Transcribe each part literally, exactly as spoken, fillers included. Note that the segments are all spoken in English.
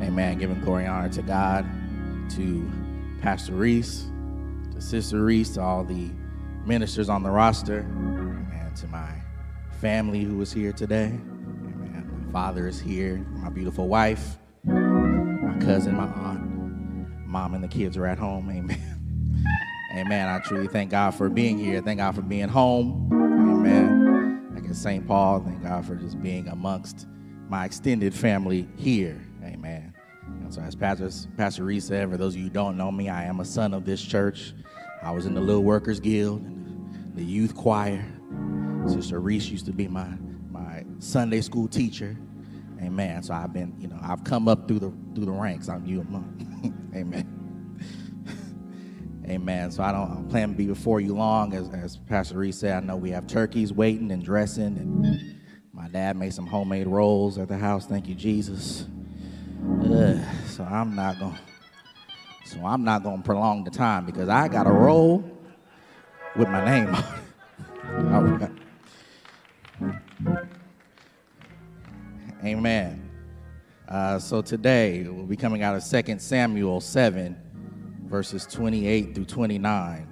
Amen. Giving glory and honor to God, to Pastor Reese, to Sister Reese, to all the ministers on the roster, and to my family who is here today. Amen. My father is here, my beautiful wife, my cousin, my aunt, mom, and the kids are at home. Amen. Amen. I truly thank God for being here. Thank God for being home. Amen. Like in Saint Paul, thank God for just being amongst my extended family here. Amen. And so as Pastor, Pastor Reese said, for those of you who don't know me, I am a son of this church. I was in the Little Workers Guild, and the youth choir. Sister Reese used to be my, my Sunday school teacher. Amen. So I've been, you know, I've come up through the through the ranks. I'm you among. Amen. Amen. So I don't, I don't plan to be before you long. As, as Pastor Reese said, I know we have turkeys waiting and dressing, and my dad made some homemade rolls at the house. Thank you, Jesus. Ugh, so I'm not going. So I'm not going to prolong the time because I got a roll with my name on it. All right. Amen. Uh, so today we'll be coming out of Second Samuel seven, verses twenty-eight through twenty-nine.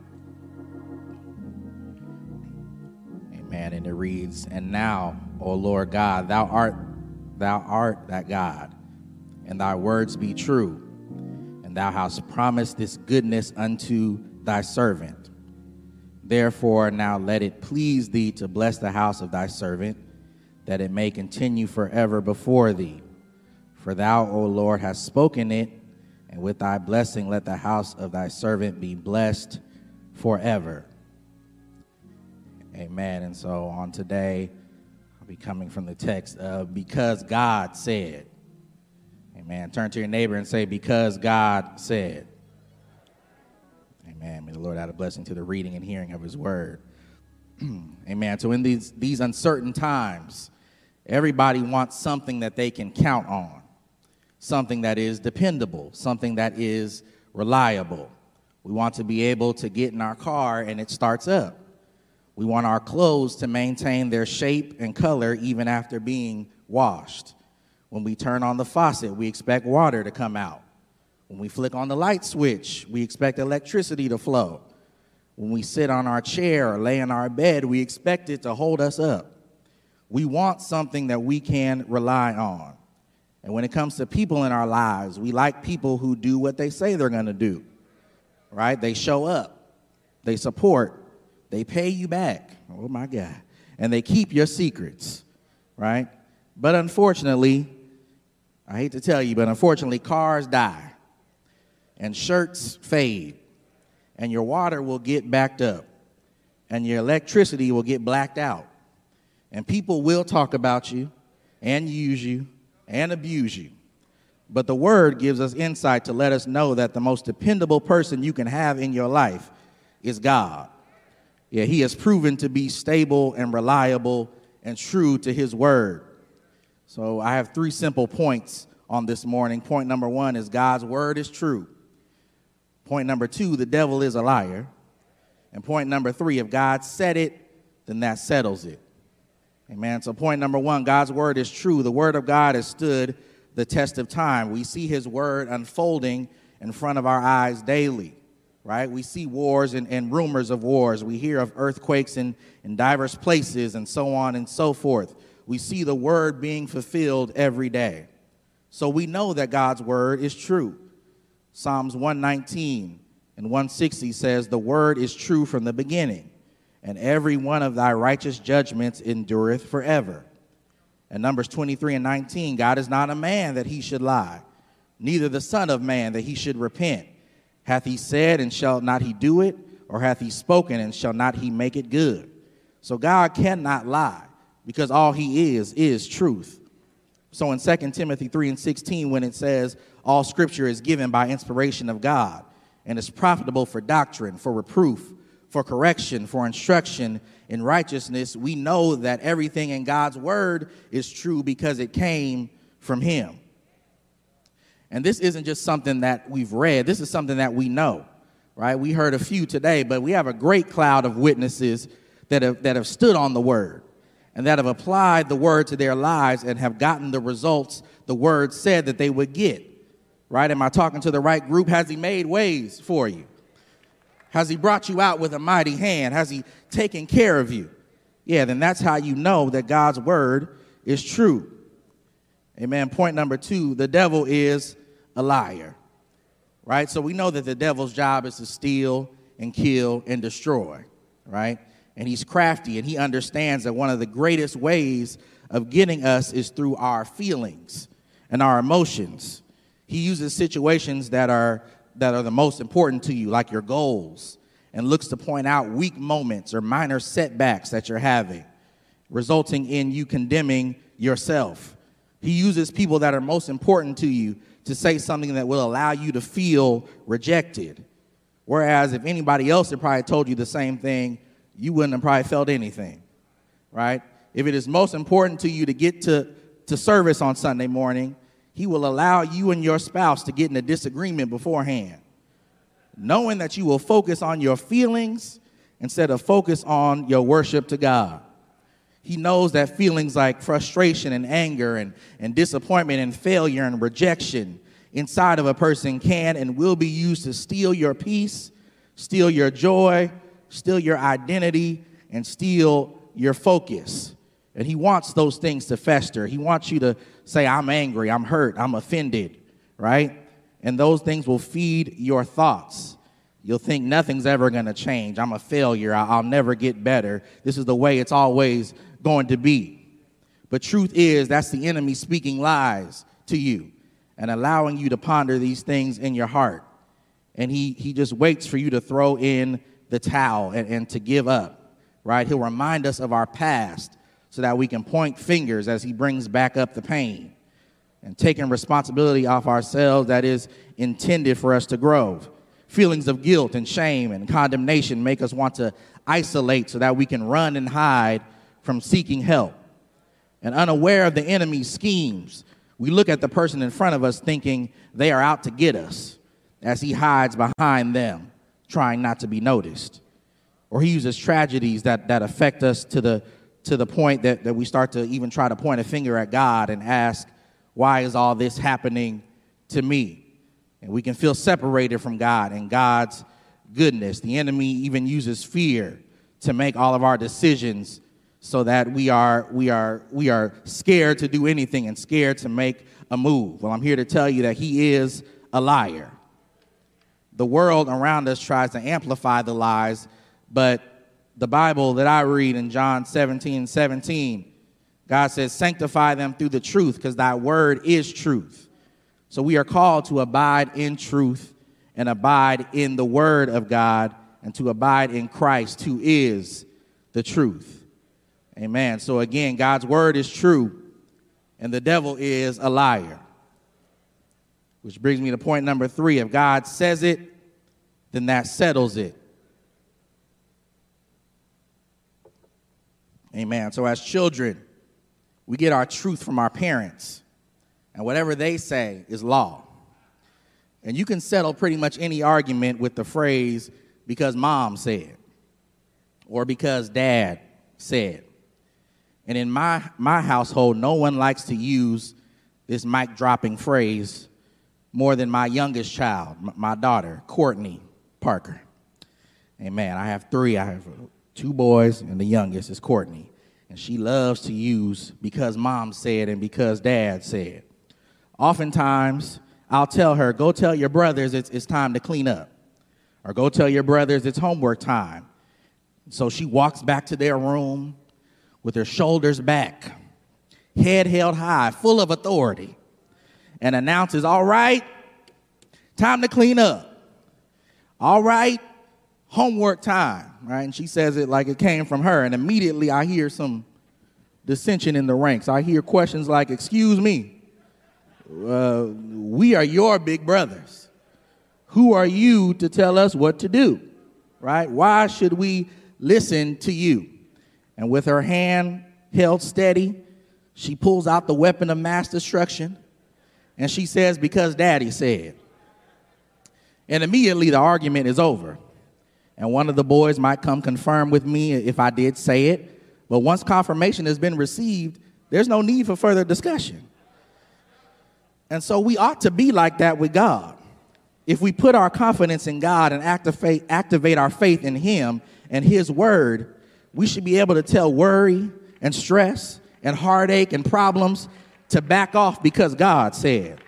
Amen. And it reads, "And now, O Lord God, thou art, thou art that God, and thy words be true. And thou hast promised this goodness unto thy servant. Therefore now let it please thee to bless the house of thy servant, that it may continue forever before thee. For thou, O Lord, hast spoken it, and with thy blessing let the house of thy servant be blessed forever." Amen. And so on today, I'll be coming from the text of because God said. Amen. Turn to your neighbor and say, because God said. Amen. May the Lord add a blessing to the reading and hearing of his word. Amen. So in these, these uncertain times, everybody wants something that they can count on, something that is dependable, something that is reliable. We want to be able to get in our car and it starts up. We want our clothes to maintain their shape and color even after being washed. When we turn on the faucet, we expect water to come out. When we flick on the light switch, we expect electricity to flow. When we sit on our chair or lay in our bed, we expect it to hold us up. We want something that we can rely on. And when it comes to people in our lives, we like people who do what they say they're going to do, right? They show up, they support, they pay you back. Oh, my God. And they keep your secrets, right? But unfortunately, I hate to tell you, but unfortunately, cars die and shirts fade and your water will get backed up and your electricity will get blacked out and people will talk about you and use you and abuse you. But the word gives us insight to let us know that the most dependable person you can have in your life is God. Yeah, he has proven to be stable and reliable and true to his word. So I have three simple points on this morning. Point number one is God's word is true. Point number two, the devil is a liar. And point number three, if God said it, then that settles it. Amen. So point number one, God's word is true. The word of God has stood the test of time. We see his word unfolding in front of our eyes daily, right? We see wars and, and rumors of wars. We hear of earthquakes in, in diverse places and so on and so forth. We see the word being fulfilled every day. So we know that God's word is true. Psalms one nineteen and one sixty says, the word is true from the beginning, and every one of thy righteous judgments endureth forever. And Numbers twenty-three and nineteen, God is not a man that he should lie, neither the son of man that he should repent. Hath he said, and shall not he do it? Or hath he spoken, and shall not he make it good? So God cannot lie, because all he is, is truth. So in Second Timothy three and sixteen, when it says, all scripture is given by inspiration of God, and is profitable for doctrine, for reproof, for correction, for instruction in righteousness, we know that everything in God's word is true because it came from him. And this isn't just something that we've read. This is something that we know, right? We heard a few today, but we have a great cloud of witnesses that have, that have stood on the word and that have applied the word to their lives and have gotten the results the word said that they would get. Right? Am I talking to the right group? Has he made ways for you? Has he brought you out with a mighty hand? Has he taken care of you? Yeah, then that's how you know that God's word is true. Amen. Point number two, the devil is a liar. Right? So we know that the devil's job is to steal and kill and destroy. Right? And he's crafty, and he understands that one of the greatest ways of getting us is through our feelings and our emotions. He uses situations that are that are the most important to you, like your goals, and looks to point out weak moments or minor setbacks that you're having, resulting in you condemning yourself. He uses people that are most important to you to say something that will allow you to feel rejected. Whereas if anybody else had probably told you the same thing, you wouldn't have probably felt anything, right? If it is most important to you to get to, to service on Sunday morning, he will allow you and your spouse to get in a disagreement beforehand, knowing that you will focus on your feelings instead of focus on your worship to God. He knows that feelings like frustration and anger and, and disappointment and failure and rejection inside of a person can and will be used to steal your peace, steal your joy, steal your identity, and steal your focus. And he wants those things to fester. He wants you to say, I'm angry, I'm hurt, I'm offended, right? And those things will feed your thoughts. You'll think nothing's ever going to change. I'm a failure. I'll never get better. This is the way it's always going to be. But truth is, that's the enemy speaking lies to you and allowing you to ponder these things in your heart. And he, he just waits for you to throw in the towel and, and to give up, right? He'll remind us of our past so that we can point fingers as he brings back up the pain and taking responsibility off ourselves that is intended for us to grow. Feelings of guilt and shame and condemnation make us want to isolate so that we can run and hide from seeking help. And unaware of the enemy's schemes, we look at the person in front of us thinking they are out to get us as he hides behind them, trying not to be noticed. Or he uses tragedies that, that affect us to the to the point that, that we start to even try to point a finger at God and ask, why is all this happening to me? And we can feel separated from God and God's goodness. The enemy even uses fear to make all of our decisions so that we are we are we are scared to do anything and scared to make a move. Well, I'm here to tell you that he is a liar. The world around us tries to amplify the lies, but the Bible that I read in John seventeen seventeen, God says, sanctify them through the truth, because thy word is truth. So we are called to abide in truth and abide in the word of God and to abide in Christ, who is the truth. Amen. So again, God's word is true and the devil is a liar. Which brings me to point number three. If God says it, then that settles it. Amen. So as children, we get our truth from our parents, and whatever they say is law. And you can settle pretty much any argument with the phrase, because mom said, or because dad said. And in my, my household, no one likes to use this mic dropping phrase more than my youngest child, my daughter, Courtney Parker. Amen. I have three. I have two boys, and the youngest is Courtney. And she loves to use because mom said and because dad said. Oftentimes, I'll tell her, go tell your brothers it's, it's time to clean up. Or go tell your brothers it's homework time. So she walks back to their room with her shoulders back, head held high, full of authority, and announces, all right, time to clean up. All right, homework time, right? And she says it like it came from her, and immediately I hear some dissension in the ranks. I hear questions like, excuse me, uh, we are your big brothers. Who are you to tell us what to do, right? Why should we listen to you? And with her hand held steady, she pulls out the weapon of mass destruction, and she says, because daddy said. And immediately the argument is over. And one of the boys might come confirm with me if I did say it. But once confirmation has been received, there's no need for further discussion. And so we ought to be like that with God. If we put our confidence in God and activate, activate our faith in him and his word, we should be able to tell worry and stress and heartache and problems to back off because God said.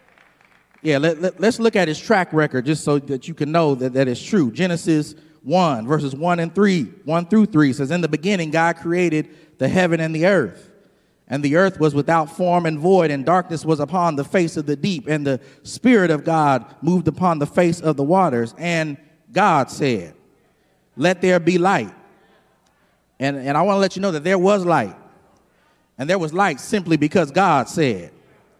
Yeah, let, let, let's look at his track record just so that you can know that that is true. Genesis one, verses one and three, one through three says, in the beginning, God created the heaven and the earth. And the earth was without form and void, and darkness was upon the face of the deep. And the Spirit of God moved upon the face of the waters. And God said, let there be light. And, and I want to let you know that there was light. And there was light simply because God said.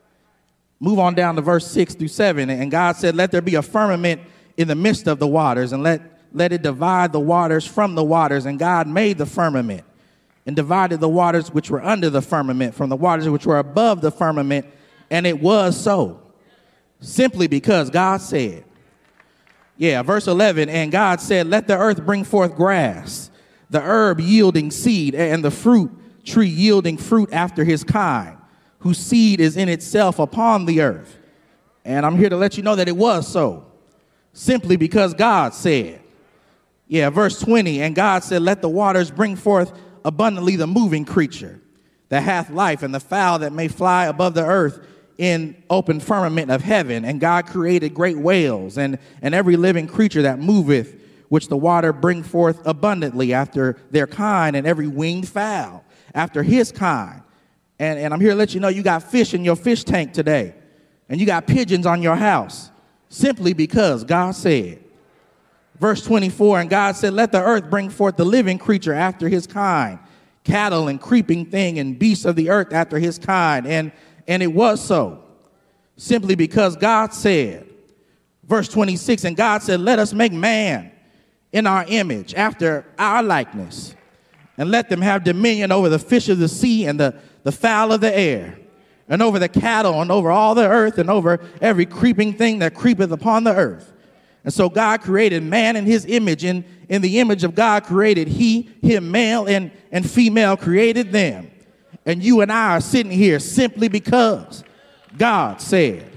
Move on down to verse six through seven. And God said, let there be a firmament in the midst of the waters, and let, let it divide the waters from the waters. And God made the firmament and divided the waters which were under the firmament from the waters which were above the firmament. And it was so, simply because God said. Yeah, verse eleven, and God said, let the earth bring forth grass, the herb yielding seed, and the fruit tree yielding fruit after his kind, whose seed is in itself upon the earth. And I'm here to let you know that it was so, simply because God said. Yeah, verse twenty, and God said, let the waters bring forth abundantly the moving creature that hath life, and the fowl that may fly above the earth in open firmament of heaven. And God created great whales and, and every living creature that moveth, which the water bring forth abundantly after their kind, and every winged fowl after his kind. And, and I'm here to let you know you got fish in your fish tank today, and you got pigeons on your house, simply because God said. Verse twenty-four, and God said, let the earth bring forth the living creature after his kind, cattle and creeping thing and beasts of the earth after his kind. And, and it was so, simply because God said. Verse twenty-six, and God said, let us make man in our image, after our likeness, and let them have dominion over the fish of the sea and the, the fowl of the air, and over the cattle, and over all the earth, and over every creeping thing that creepeth upon the earth. And so God created man in his image. In, in the image of God created he, him, male and, and female created them. And you and I are sitting here simply because God said.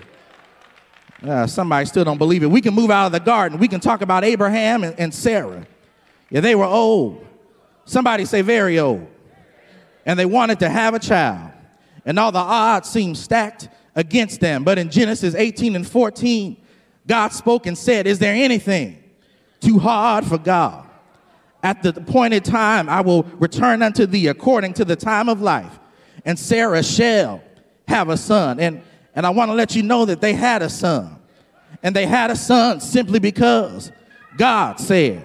Uh, somebody still don't believe it. We can move out of the garden. We can talk about Abraham and, and Sarah. Yeah, they were old. Somebody say very old. And they wanted to have a child. And all the odds seemed stacked against them. But in Genesis eighteen and fourteen, God spoke and said, is there anything too hard for God? At the appointed time, I will return unto thee according to the time of life. And Sarah shall have a son. And, and I want to let you know that they had a son. And they had a son simply because God said.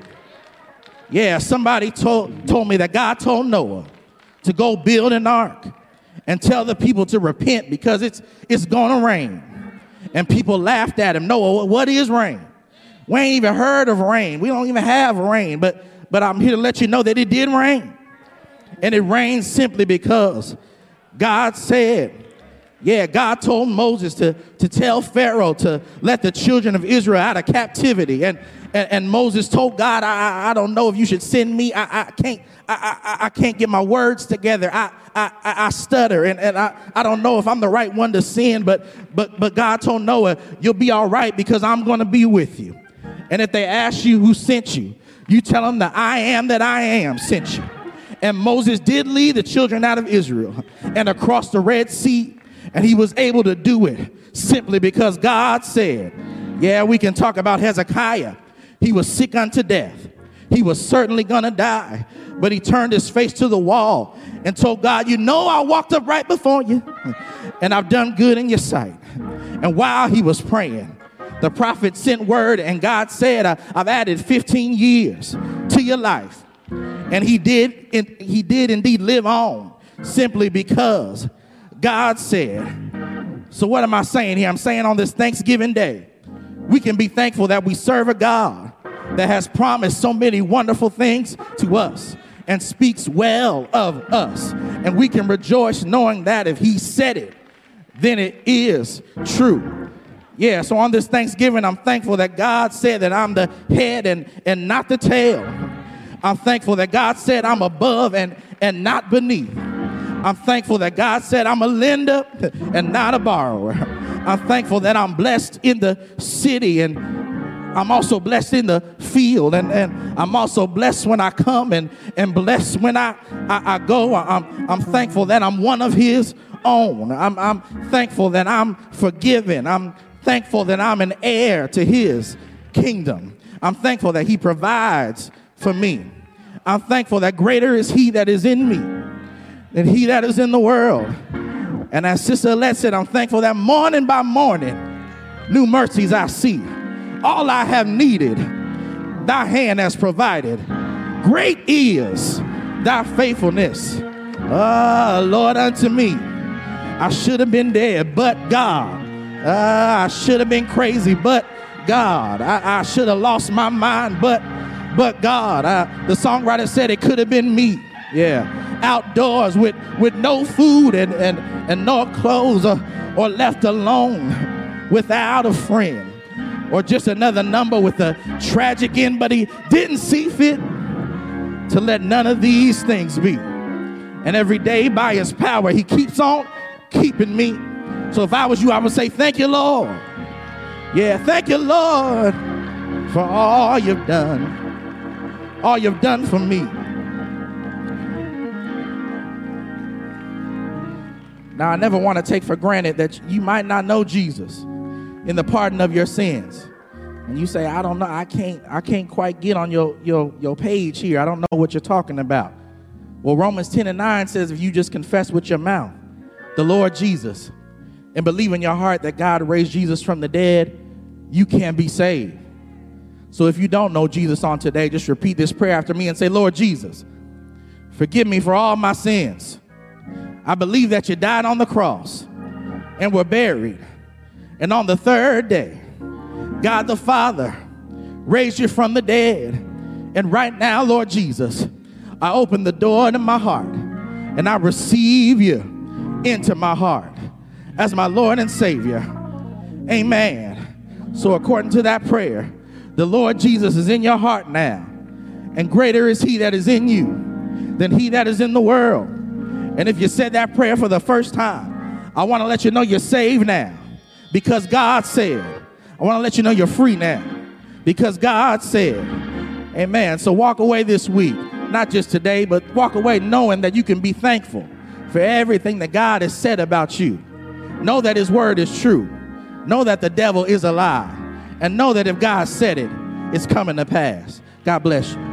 Yeah, somebody told, told me that God told Noah to go build an ark and tell the people to repent because it's, it's going to rain. And people laughed at him. Noah, what is rain? We ain't even heard of rain. We don't even have rain. But, but I'm here to let you know that it did rain. And it rained simply because God said. Yeah, God told Moses to, to tell Pharaoh to let the children of Israel out of captivity. And, and, and Moses told God, I, I don't know if you should send me. I, I can't I, I, I can't get my words together. I, I, I stutter, and, and I, I don't know if I'm the right one to send, but, but, but God told Noah, you'll be all right because I'm going to be with you. And if they ask you who sent you, you tell them that I am that I am sent you. And Moses did lead the children out of Israel and across the Red Sea, and he was able to do it simply because God said. Yeah, we can talk about Hezekiah. He was sick unto death. He was certainly going to die, but he turned his face to the wall and told God, you know, I walked up right before you and I've done good in your sight. And while he was praying, the prophet sent word, and God said, I've added fifteen years to your life. And he did, he did indeed live on simply because God said. So what am I saying here? I'm saying on this Thanksgiving Day, we can be thankful that we serve a God that has promised so many wonderful things to us and speaks well of us. And we can rejoice knowing that if he said it, then it is true. Yeah, so on this Thanksgiving, I'm thankful that God said that I'm the head and, and not the tail. I'm thankful that God said I'm above and, and not beneath. I'm thankful that God said I'm a lender and not a borrower. I'm thankful that I'm blessed in the city, and I'm also blessed in the field, and, and I'm also blessed when I come, and, and blessed when I, I, I go. I'm, I'm thankful that I'm one of his own. I'm, I'm thankful that I'm forgiven. I'm thankful that I'm an heir to his kingdom. I'm thankful that he provides for me. I'm thankful that greater is he that is in me than he that is in the world. And as Sister Alette said, I'm thankful that morning by morning, new mercies I see. All I have needed, thy hand has provided. Great is thy faithfulness, ah, Lord, unto me. I should have been dead, but God. Uh, I should have been crazy, but God. I, I should have lost my mind, but but God. I, the songwriter said it could have been me. Yeah. Outdoors with, with no food and, and, and no clothes, or, or left alone without a friend, or just another number with a tragic end, but he didn't see fit to let none of these things be. And every day by his power, he keeps on keeping me. So if I was you, I would say, thank you, Lord. Yeah, thank you, Lord, for all you've done, all you've done for me. Now, I never want to take for granted that you might not know Jesus in the pardon of your sins. And you say, I don't know, I can't, I can't quite get on your, your, your page here. I don't know what you're talking about. Well, Romans ten and nine says, if you just confess with your mouth the Lord Jesus and believe in your heart that God raised Jesus from the dead, you can be saved. So if you don't know Jesus on today, just repeat this prayer after me and say, Lord Jesus, forgive me for all my sins. I believe that you died on the cross and were buried. And on the third day, God the Father raised you from the dead. And right now, Lord Jesus, I open the door to my heart and I receive you into my heart as my Lord and Savior. Amen. So according to that prayer, the Lord Jesus is in your heart now. And greater is he that is in you than he that is in the world. And if you said that prayer for the first time, I want to let you know you're saved now because God said. I want to let you know you're free now because God said. Amen. So walk away this week, not just today, but walk away knowing that you can be thankful for everything that God has said about you. Know that his word is true. Know that the devil is a lie. And know that if God said it, it's coming to pass. God bless you.